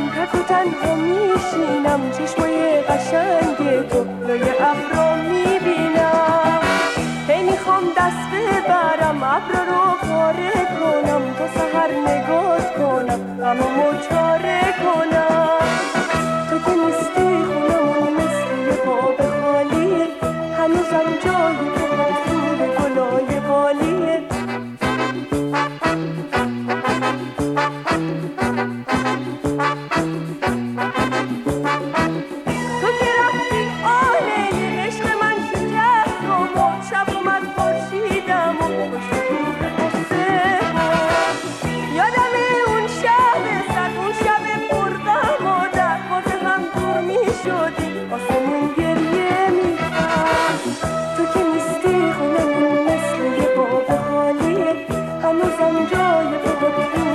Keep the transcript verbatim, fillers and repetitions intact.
تک و تنها میشینم، چشمای قشنگ تو لای ابرا میبینم. هی میخوام دست ببرم ابرا رو پاره کنم، تا سحر نگات کنم غمامو چاره کنم. تو که نیستی خونمون مثل یه باب خالیه، هنوزم جای تو پرفیوم گلای بالیه. جای تو